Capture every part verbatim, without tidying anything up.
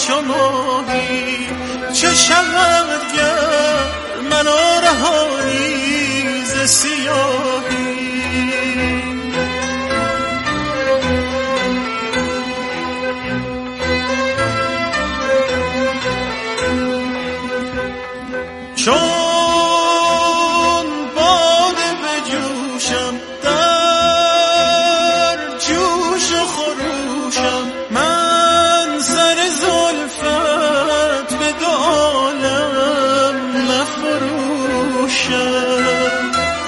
چو ماهی چه شود گر منو رهانی ز سیاهی. چون باده بجوشم در جوش خروشم من سر زلفت به دو عالم مفروشم.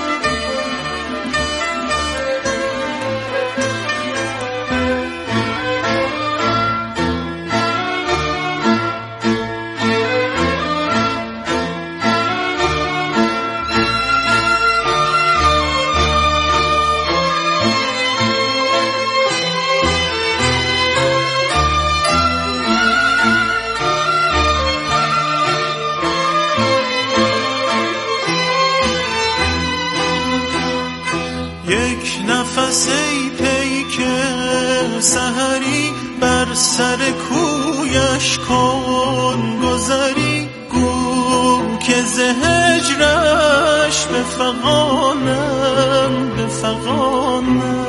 یک نفس ای پیک سحری بر سر کویش کن گذری گو که ز هجرش بفغانم بفغانم.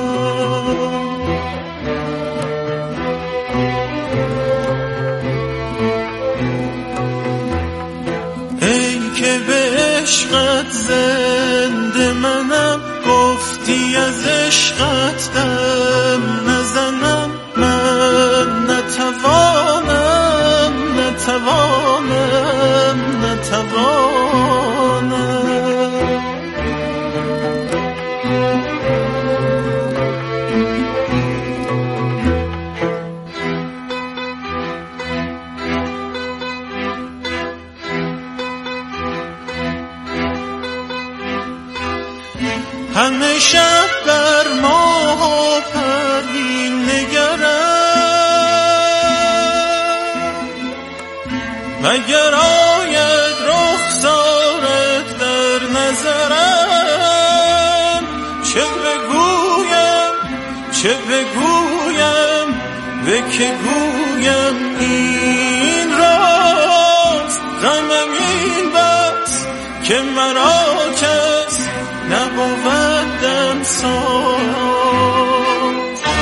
ای که به عشقت زنده منم گفتی از عشقت دم نزنم من نتوانم نتوانم نتوانم. همه شب بر ماه و پروین نگرم مگر آید رخسارت در نظرم. چه بگویم چه بگویم به که گویم این راست غمم این بس که مرا کس نبودم ساز.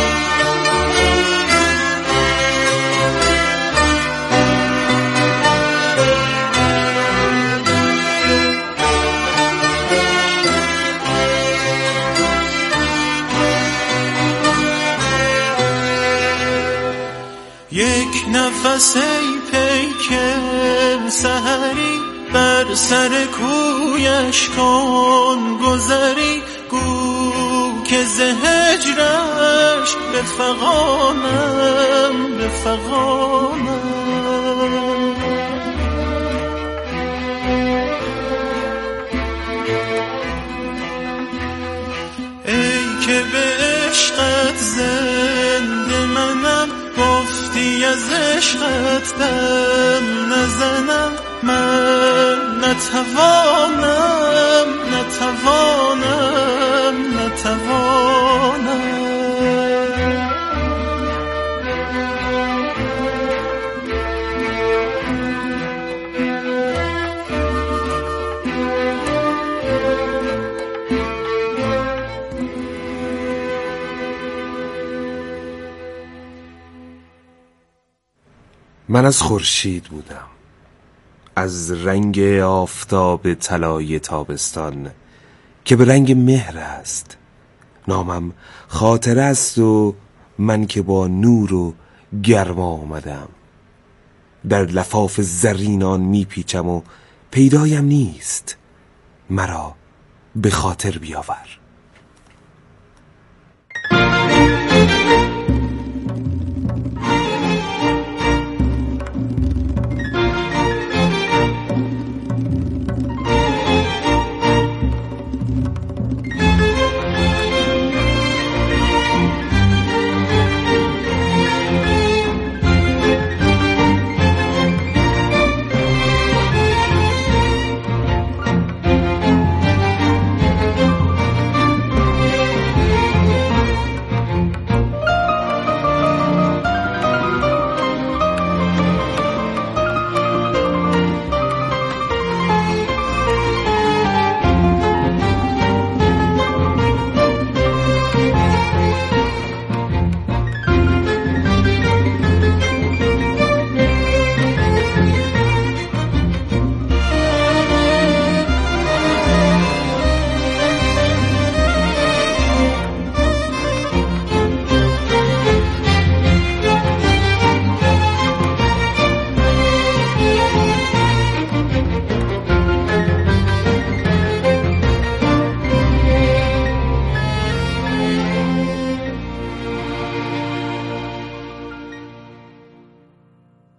یک نفس ای پیک سحری بر سر کویش کن گذری گو که ز هجرش بفغانم بفغانم. ای که به عشقت زنده منم گفتی از عشقت دم نزنم من نتوانم نتوانم نتوانم. من از خورشید بودم، از رنگ آفتاب طلای تابستان که به رنگ مهر است. نامم خاطره است و من که با نور و گرما آمدم. در لفاف زرینان میپیچم و پیدایم نیست. مرا به خاطر بیاور.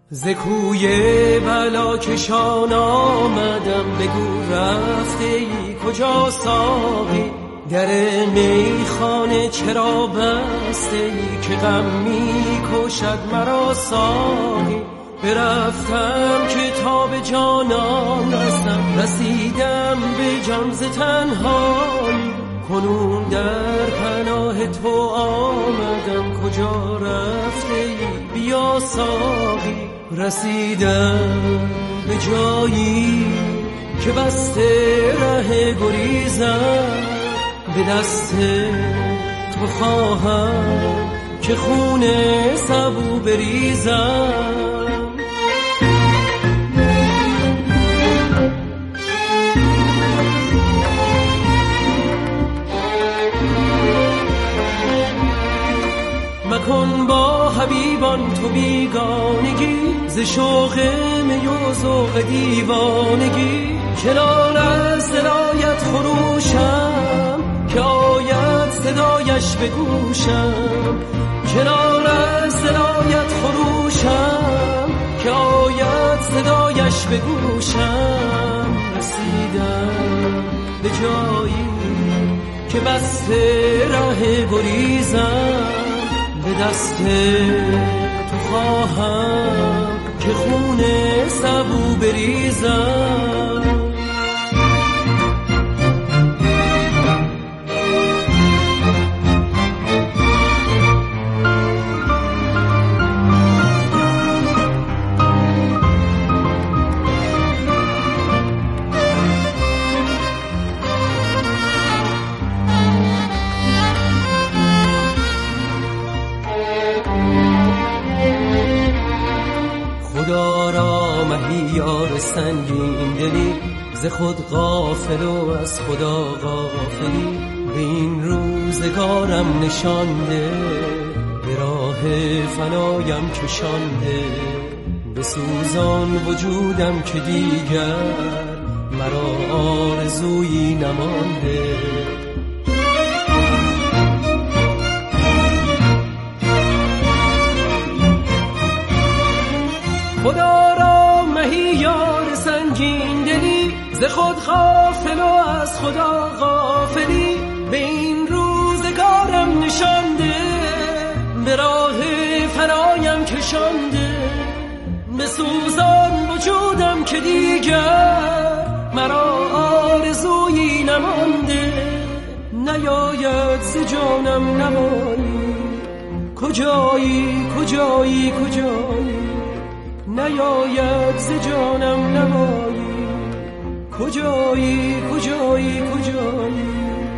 ز کوی بلا کشان آمدم، بگو رفته ای کجا ساقی؟ در میخانه چرا بسته ای که غم می کشد مرا ساقی؟ برفتم که تا به جانان رسم، رسیدم به جان ز تنهایی. کنون در پناه تو آمدم، کجا رفته ای بیا ساقی؟ رسیدم به جایی که بسته ره گریزم، به دست تو خواهم که خون سبو بریزم. مکن با حبیبان تو بیگانگی، ز شوق می و ذوق دیوانگی. کنار از دلایت خروشم، که آید صدایش به گوشم. کنار از دلایت خروشم، که آید صدایش به گوشم. رسیدم به جایی که بسته ره گریزم، به دست تو خواهم که خون سبو بریزم. خدا را مهیار سنگین دلی، ز خود غافل و از خدا غافلی. به این روزگارم نشانده، به راه فنایم کشانده. به سوزان وجودم که دیگر مرا آرزویی نمانده. خدا را مهیار سنگین دلی، ز خود غافل و از خدا غافلی. به این روزگارم نشانده، به راه فنایم کشانده. به سوزان وجودم که دیگر مرا آرزویی نمانده. نیاید ز جانم نمانی، کجایی کجایی کجایی؟ نیاید ز جانم نمایی، کجایی کجایی کجایی؟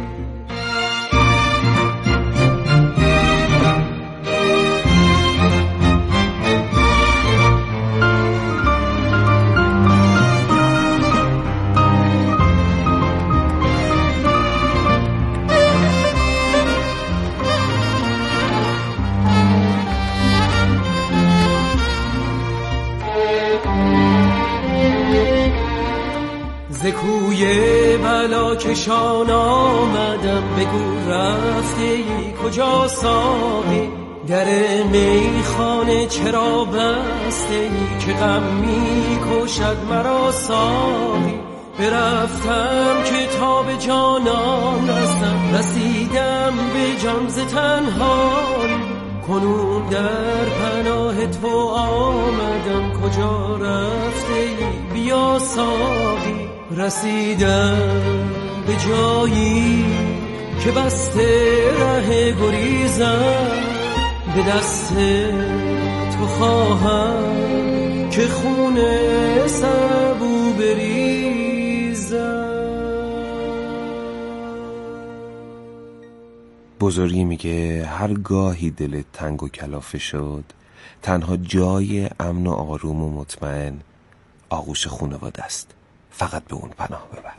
ز کوی بلا کشان آمدم، بگو رفته ای کجا ساقی؟ در میخانه چرا بسته ای که غم می کشد مرا ساقی؟ برفتم که تا به جانان رسم، رسیدم به جان ز تنهایی. کنون در پناه تو آمدم، کجا رفته ای بیا ساقی؟ رسیدم به جایی که بسته ره گریزم، به دست تو خواهم که خون سبو بریزم. بزرگی میگه هر گاهی دلت تنگ و کلافه شد، تنها جای امن و آروم و مطمئن آغوش خانواده است. فقط به اون پناه ببر.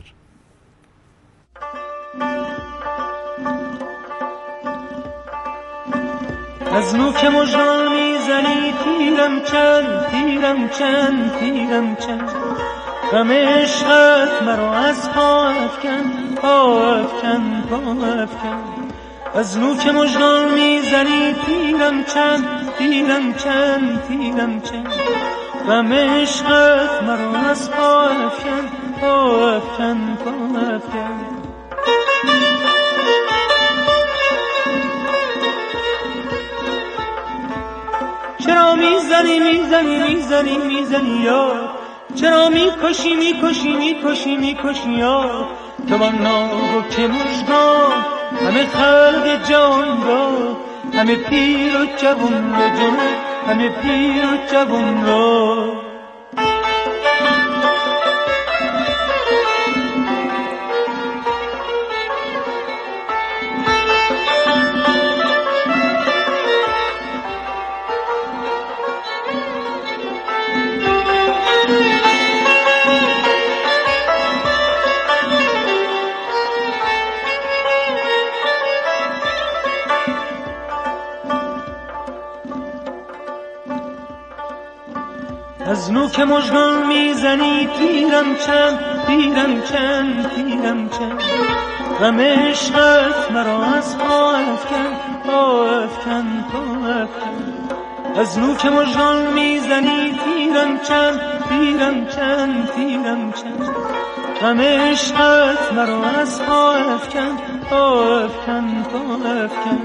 از نوک مژگان میزنی تیرم چند تیرم چند تیرم چند، غم عشقت مرا از پا افکن پا افکن پا افکن. از نوک مژگان میزنی تیرم چند تیرم چند تیرم چند، غم عشقت مرا از پا افکن، پا افکن، پا افکن. چرا میزنی میزنی میزنی میزنی یار، چرا میکشی میکشی میکشی میکشی یار، تو با ناگو که مژگان همه خلق جان را، همه پیر و جوان را جان، همه پیر و جوان را. از نوک مژگان میزنی تیرم چند، تیرم چند، تیرم چند. غم عشقت مرا از پا افکن، پا افکن، پا افکن. از نوک مژگان میزنی تیرم چند، تیرم چند، تیرم چند. غم عشقت مرا از پا افکن، پا افکن، پا افکن.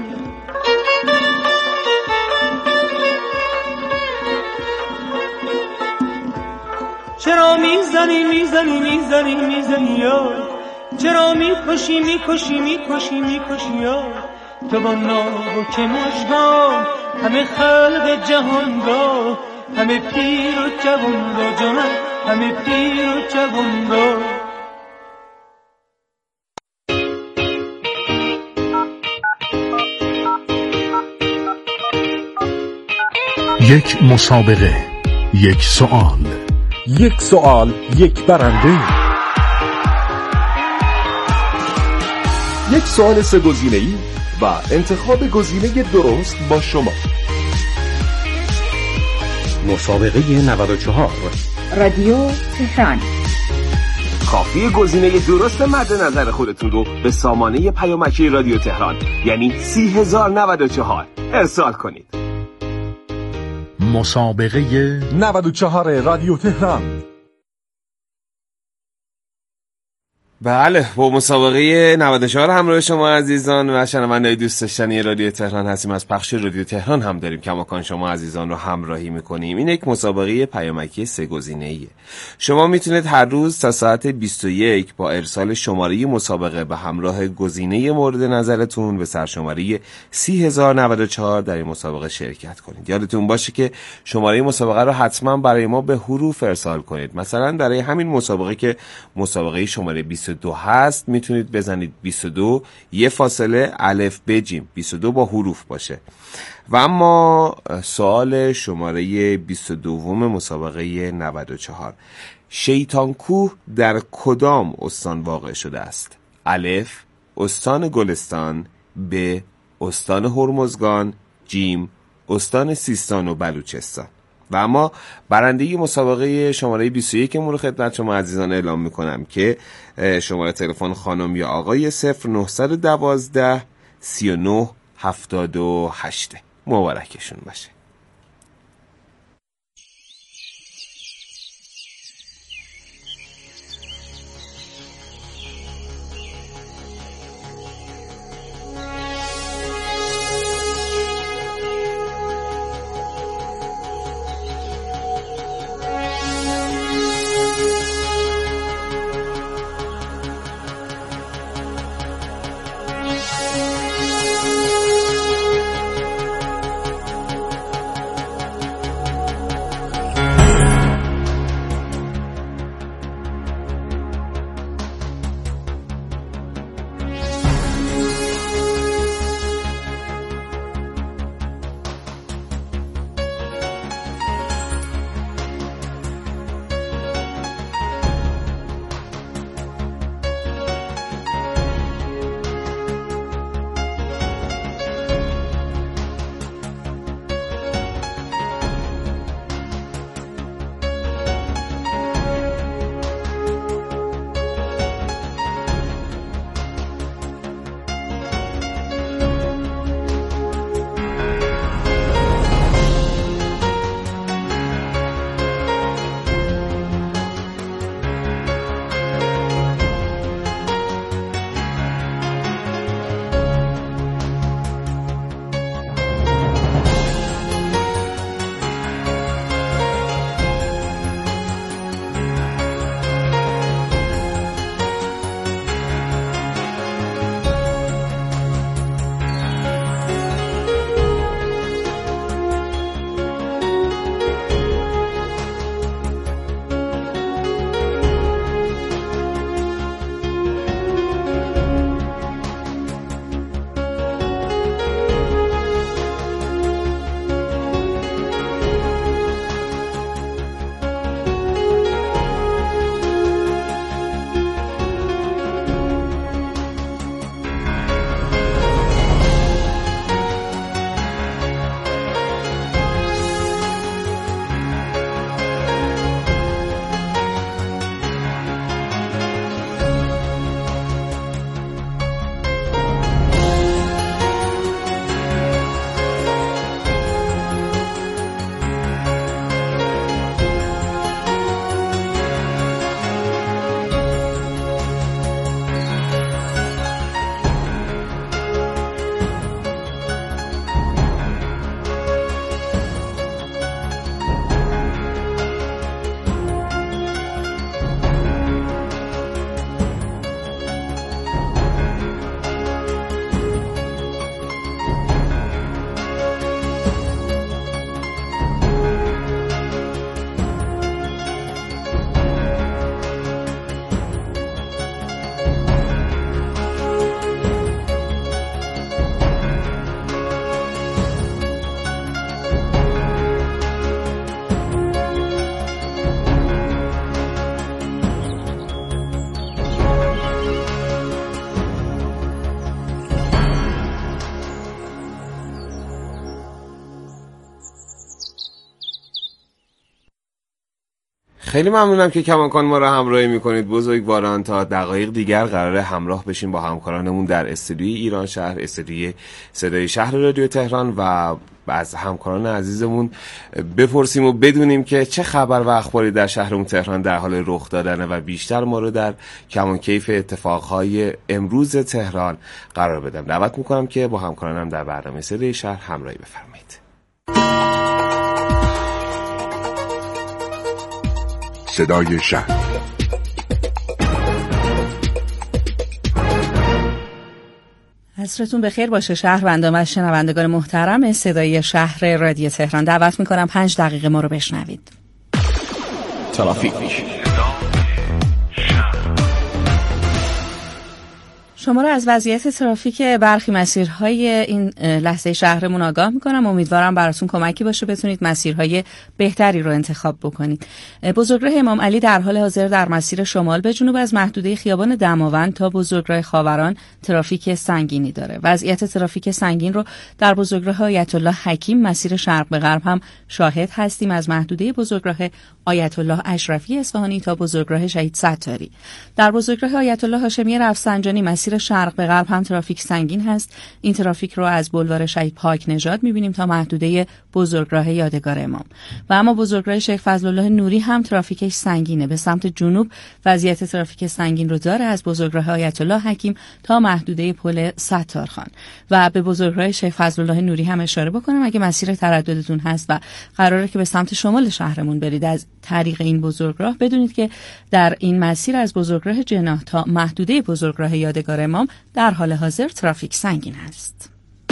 چرا میزنی میزنی میزنی میزنی یار، چرا میکشی میکشی میکشی میکشی یار، تو با ناگو که مژگان همه خلق جهان را، همه پیر و جوان را جانم، همه پیر و جوان را. یک مسابقه، یک سوال، یک سوال، یک برنده. یک سوال سه گزینه‌ای و انتخاب گزینه درست با شما. مسابقه نود و چهار رادیو تهران. کافی گزینه درست مد نظر خودتون رو به سامانه پیامکی رادیو تهران یعنی سی هزار و نود و چهار ارسال کنید. مسابقه نود و چهار رادیو تهران. بله، با مسابقه نود و چهار همراه شما عزیزان و شنوندگان دوست داشتنی رادیو تهران هستیم. از پخش رادیو تهران هم داریم کماکان شما عزیزان رو همراهی میکنیم. این یک مسابقه پیامکی سه گزینه‌ایه. شما میتونید هر روز تا ساعت بیست و یک با ارسال شماره مسابقه به همراه گزینه مورد نظرتون به سرشماره سی هزار و نود و چهار در این مسابقه شرکت کنید. یادتون باشه که شماره مسابقه رو حتما برای ما به حروف ارسال کنید. مثلا برای همین مسابقه که مسابقه شماره بیست و دو هست میتونید بزنید بیست و دو یه فاصله الف ب جیم، بیست و دو با حروف باشه. و اما سوال شماره بیست و دو مسابقه نود و چهار، شیطان کوه در کدام استان واقع شده است؟ الف استان گلستان، ب استان هرمزگان، جیم استان سیستان و بلوچستان. و اما برنده مسابقه شماره بیست و یک رو خدمت شما عزیزان اعلام میکنم که شماره تلفن خانم یا آقای صفر نهصد و دوازده سی و نه هفتاد و هشت. مبارکشون باشه. خیلی ممنونم که کماکان ما رو همراهی میکنید بزرگواران. تا دقایق دیگر قراره همراه بشیم با همکارانمون در استودیوی ایران شهر، استودیوی صدای شهر رادیو تهران، و از همکاران عزیزمون بپرسیم و بدونیم که چه خبر و اخباری در شهرمون تهران در حال رخ دادنه و بیشتر ما رو در کمان کیف اتفاقهای امروز تهران قرار بدم. دعوت میکنم که با همکارانم در برنامه صدای شهر همراهی بفرمایید. صدای شهر. عصرتون بخیر باشه شهروندان و شنوندگان محترم صدای شهر رادیو تهران. دعوت میکنم پنج دقیقه ما رو بشنوید. ترافیک. شما رو از وضعیت ترافیک برخی مسیرهای این لحظه شهرمون آگاه میکنم. امیدوارم براتون کمکی باشه بتونید مسیرهای بهتری رو انتخاب بکنید. بزرگراه امام علی در حال حاضر در مسیر شمال به جنوب از محدوده خیابان دماوند تا بزرگراه خاوران ترافیک سنگینی داره. وضعیت ترافیک سنگین رو در بزرگراه آیت الله حکیم مسیر شرق به غرب هم شاهد هستیم، از محدوده بزرگراه آیت الله اشرفی اصفهانی تا بزرگراه شهید ستاری. در بزرگراه آیت الله هاشمی رفسنجانی مسیر شرق به غرب هم ترافیک سنگین هست. این ترافیک رو از بولوار شهید پاک نژاد می‌بینیم تا محدوده بزرگراه یادگار امام. و اما بزرگراه شیخ فضل الله نوری هم ترافیکش سنگینه. به سمت جنوب وضعیت ترافیک سنگین رو داره از بزرگراه آیت الله حکیم تا محدوده پل ستارخان. و به بزرگراه شیخ فضل الله نوری هم اشاره بکنم اگه مسیر ترددتون هست و قراره که به سمت شمال شهرمون برید از طریق این بزرگراه، بدونید که در این مسیر از بزرگراه جناح تا محدوده بزرگراه یادگار امام در حال حاضر ترافیک سنگین است.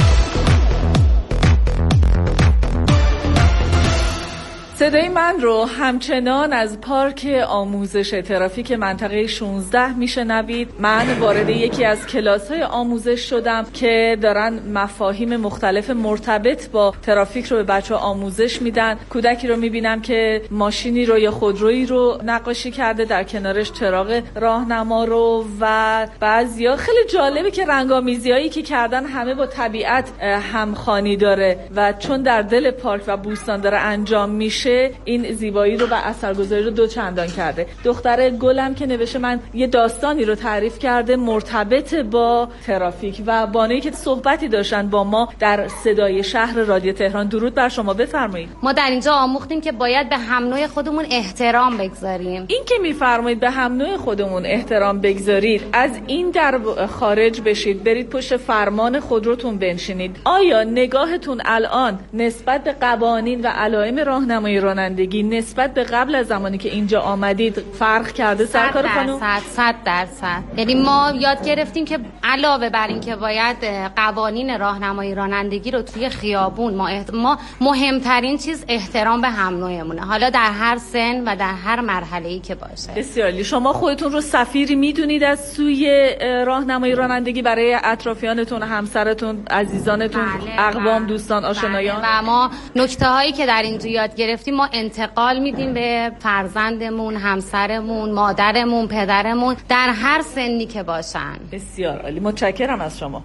صدای من رو همچنان از پارک آموزش ترافیک منطقه شانزده میشنوید. من وارد یکی از کلاس‌های آموزش شدم که دارن مفاهیم مختلف مرتبط با ترافیک رو به بچه‌ها آموزش میدن. کودکی رو میبینم که ماشینی رو یا خودرویی رو نقاشی کرده، در کنارش چراغ راهنما رو، و بعضیا خیلی جالبه که رنگامیزیایی که کردن همه با طبیعت همخوانی داره و چون در دل پارک و بوستان داره انجام میشه این زیبایی رو و اثرگذاری رو دو چندان کرده. دختر گلم که نوشته من یه داستانی رو تعریف کرده مرتبط با ترافیک و بانویی که صحبتی داشتن با ما در صدای شهر رادیو تهران. درود بر شما، بفرمایید. ما در اینجا آموختیم که باید به هم نوع خودمون احترام بگذاریم. این که میفرمایید به هم نوع خودمون احترام بگذارید، از این در خارج بشید، برید پشت فرمان خودروتون بنشینید. آیا نگاهتون الان نسبت به قوانین و علائم راهنمایی رانندگی نسبت به قبل از زمانی که اینجا آمدید فرق کرده سرکار خانم؟ صد صد درصد. یعنی ما یاد گرفتیم که علاوه بر این که باید قوانین راهنمایی رانندگی رو توی خیابون ما, احت... ما مهمترین چیز احترام به هم نوعمونه، حالا در هر سن و در هر مرحله‌ای که باشه. بسیار عالی. شما خودتون رو سفیری میدونید از سوی راهنمایی رانندگی برای اطرافیانتون، همسرتون، عزیزانتون، بله، اقوام، دوستان، آشنایان؟ بله. و ما نکته هایی که در اینجا یاد گرفتیم ما انتقال میدیم به فرزندمون، همسرمون، مادرمون، پدرمون در هر سنی که باشن. بسیار عالی، متشکرم از شما.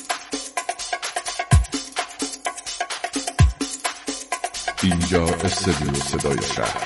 اینجا استودیو صدای شهر.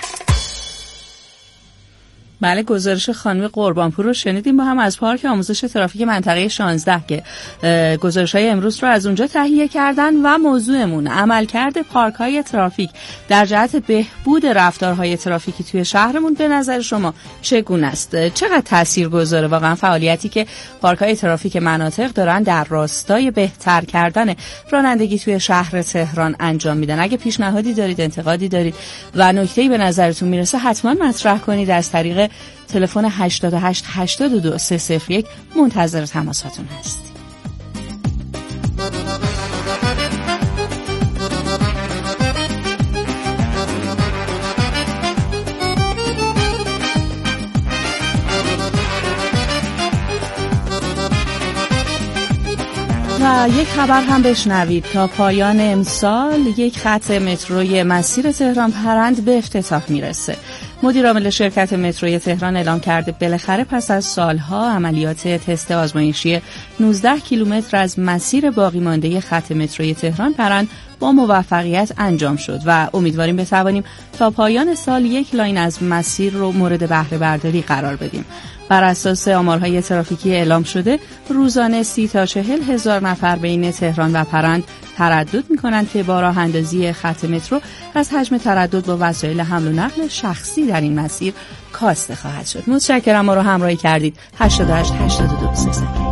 بله، گزارش خانم قربانپور رو شنیدیم با هم از پارک آموزش ترافیک منطقه شانزده که گزارش‌های امروز رو از اونجا تهیه کردن و موضوعمون عملکرد پارک‌های ترافیک در جهت بهبود رفتارهای ترافیکی توی شهرمون به نظر شما چگونه است؟ چقدر تاثیرگذاره واقعا فعالیتی که پارک‌های ترافیک مناطق دارن در راستای بهتر کردن رانندگی توی شهر تهران انجام میدن؟ اگه پیشنهادی دارید، انتقادی دارید و نکته‌ای به نظرتون میرسه حتما مطرح کنید. از طریق تلفن هشتاد و هشت هشتاد و دو سه صفر یک منتظر تماساتون هست. و یک خبر هم بشنوید. تا پایان امسال یک خط متروی مسیر تهران پرند به افتتاح میرسه. مدیرعامل شرکت متروی تهران اعلام کرده بالاخره پس از سالها عملیات تست آزمایشی نوزده کیلومتر از مسیر باقی مانده خط متروی تهران پرند با موفقیت انجام شد و امیدواریم بتوانیم تا پایان سال یک لاین از مسیر رو مورد بهره برداری قرار بدیم. بر اساس آمارهای ترافیکی اعلام شده روزانه سی تا چهل هزار نفر بین تهران و پرند تردد می‌کنند که با راه اندازی خط مترو از حجم تردد با وسایل حمل و نقل شخصی در این مسیر کاسته خواهد شد. متشکرم ما رو همراهی کردید. هشتاد و هشت هشتاد و دو سیصد.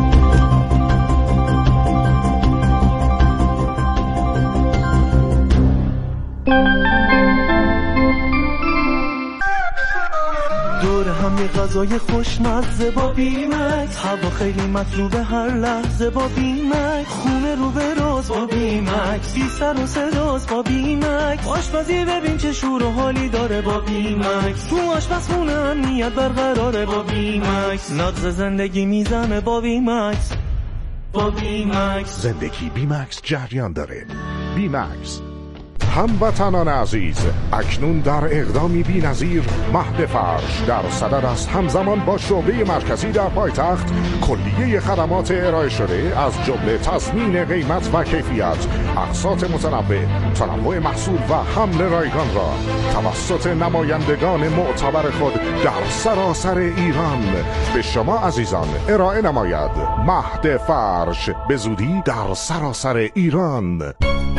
دور هم یه غذای خوشمزه با بیمکس، هوا خیلی مطلوبه هر لحظه با بیمکس، خونه رو به راز با بیمکس، بی سر و صداست با بیمکس، آشپزی ببین چه شور و حالی داره با بیمکس، تو آشپزخونه امنیت برقراره با بیمکس، نبض زندگی میزنه با بیمکس، با بیمکس زندگی بیمکس جریان داره. بیمکس هموطنان عزیز، اکنون در اقدامی بی‌نظیر مهد فرش در صدد است همزمان با شعبه مرکزی در پایتخت کلیه خدمات ارائه شده از جمله تضمین قیمت و کیفیت، اقساط متنوع، تنوع محصول و حمل رایگان را توسط نمایندگان معتبر خود در سراسر ایران به شما عزیزان ارائه نماید. مهد فرش به زودی در سراسر ایران.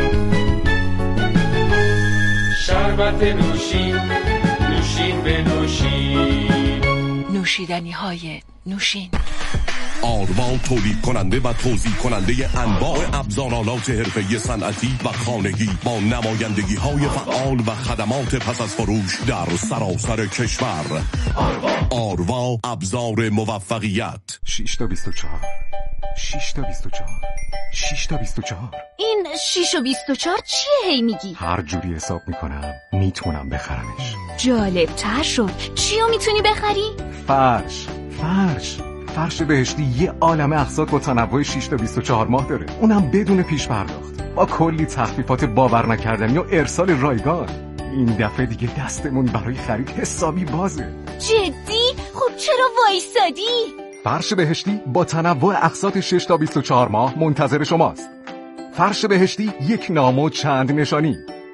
شربت نوشین، نوشین به نوشین، نوشیدنی های نوشین. آروا تولید کننده و توزیع کننده انواع ابزارالات حرفه‌ای صنعتی و خانگی با نمایندگی های فعال و خدمات پس از فروش در سراسر کشور. آروا, آروا ابزار موفقیت. شش تا بیست و چهار شش تا بیست و چهار شش تا بیست و چهار. این شش و بیست و چهار چیه هی میگی؟ هر جوری حساب میکنم میتونم بخرمش. جالب تر شد. چیو میتونی بخری؟ فرش فرش فرش بهشتی یه عالمه اقساط با تنوع شش تا بیست و چهار ماه داره، اونم بدون پیش پرداخت با کلی تخفیفات باور نکردنی و ارسال رایگان. این دفعه دیگه دستمون برای خرید حسابی بازه. جدی؟ خب چرا وایسادی؟ فرش بهشتی با تنوع اقساط شش تا بیست و چهار ماه منتظر شماست. فرش بهشتی، یک نام و چند نشانی.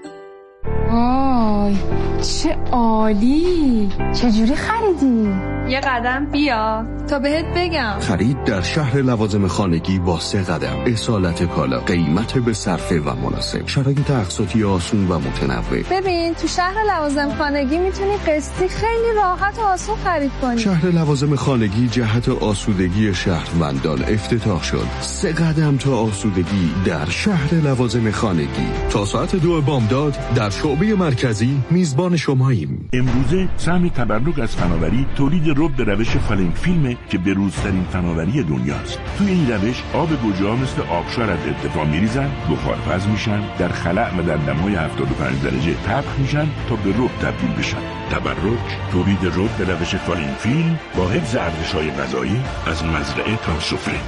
آی چه عالی! چجوری خریدی؟ یه قدم بیا تا بهت بگم. خرید در شهر لوازم خانگی با سه قدم. اصالت کالا، قیمت به صرفه و مناسب، شرایط اقساطی آسون و متنوع. ببین تو شهر لوازم خانگی میتونی قسطی خیلی راحت و آسون خرید کنی. شهر لوازم خانگی جهت آسودگی شهروندان افتتاح شد. سه قدم تا آسودگی در شهر لوازم خانگی. تا ساعت دو بامداد در شعبه مرکزی میزبان شماییم. امروزه سهم تبرک از فناوری تولید رب به روش فالینگ فیلمه که بروزترین فناوری دنیاست. توی این روش آب گوجه‌ها مثل آبشار از ارتفاع میریزن، بخارپز میشن، در خلأ و در دمای هفتاد و پنج درجه طبخ میشن تا به رب تبدیل بشن. تبرک تولید رب به روش فالینگ فیلم با حفظ ارزش‌های غذایی از مزرعه تا سفره.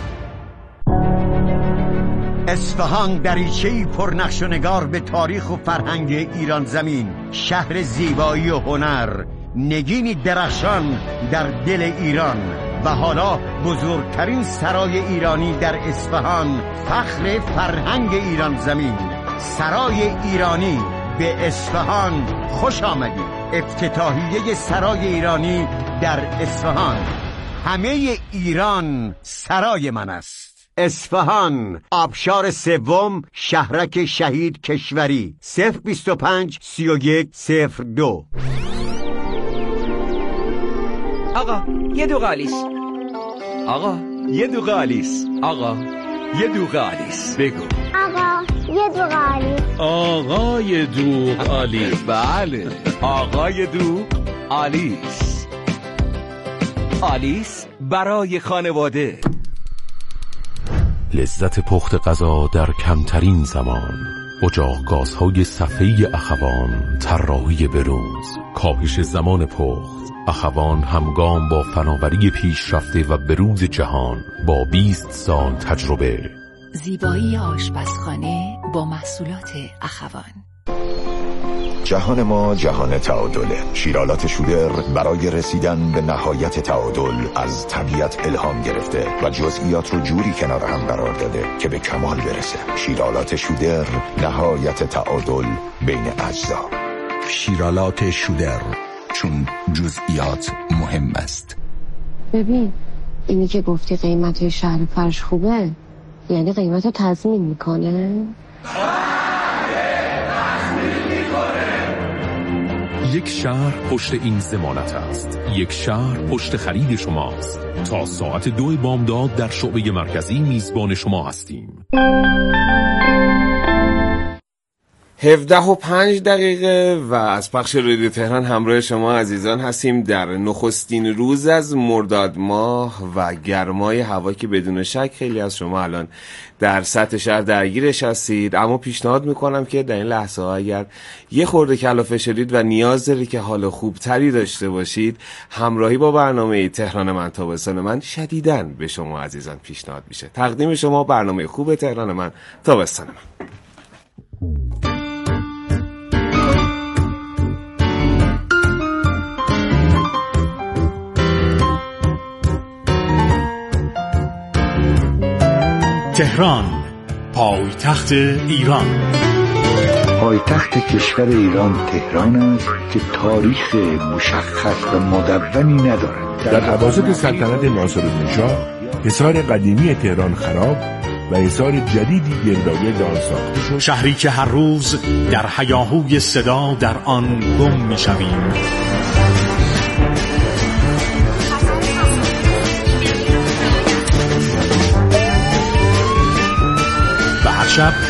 اصفهان دریچه‌ای پرنقش و نگار به تاریخ و فرهنگ ایران زمین، شهر زیبایی و هنر، نگینی درخشان در دل ایران و حالا بزرگترین سرای ایرانی در اصفهان، فخر فرهنگ ایران زمین. سرای ایرانی به اصفهان خوش آمدید. افتتاحیه سرای ایرانی در اصفهان. همه ایران سرای من است. اصفهان، آبشار سوم، شهرک شهید کشوری. صفر بیست و پنج سی و یک صفر دو. آقا یه دو قالیس. آقا یه دو قالیس. آقا یه دو قالیس. بگو آقا یه دو قالیس. آقا یه دو قالیس. بله آقا یه دو قالیس. آلیس برای خانواده. لذت پخت غذا در کمترین زمان. اجاق گازهای صفحه‌ای اخوان، طراحی برنز، کاهش زمان پخت. اخوان همگام با فناوری پیشرفته و بروز جهان با بیست سال تجربه. زیبایی آشپزخانه با محصولات اخوان. جهان ما جهان تعادله. شیرالات شودر برای رسیدن به نهایت تعادل از طبیعت الهام گرفته و جزئیات رو جوری کنار هم قرار داده که به کمال برسه. شیرالات شودر، نهایت تعادل بین اجزا. شیرالات شودر، چون جزئیات مهم است. ببین اینی که گفتی قیمت شهر فرش خوبه، یعنی قیمت رو تضمین میکنه؟ یک شهر پشت این ضمانت است. یک شهر پشت خرید شماست. تا ساعت دو بامداد در شعبه مرکزی میزبان شما هستیم. هفده و پنج دقیقه و از پخش رادیو تهران همراه شما عزیزان هستیم در نخستین روز از مرداد ماه و گرمای هوا که بدون شک خیلی از شما الان در سطح شهر درگیرش هستید. اما پیشنهاد میکنم که در این لحظه ها اگر یه خورده کلافه شدید و نیاز دارید که حال خوبتری داشته باشید، همراهی با برنامه تهران من تابستان من شدیداً به شما عزیزان پیشنهاد میشه. تقدیم شما برنامه خوب تهران من تابستان من. تهران، پایتخت ایران. پایتخت کشور ایران تهران است که تاریخ مشخص و مدونی ندارد. در اواسط سلطنت ناصرالدین‌شاه حصار قدیمی تهران خراب و حصار جدیدی گردآگرد آن ساخته شد. شهری که هر روز در هیاهوی صدا در آن گم می‌شویم. شب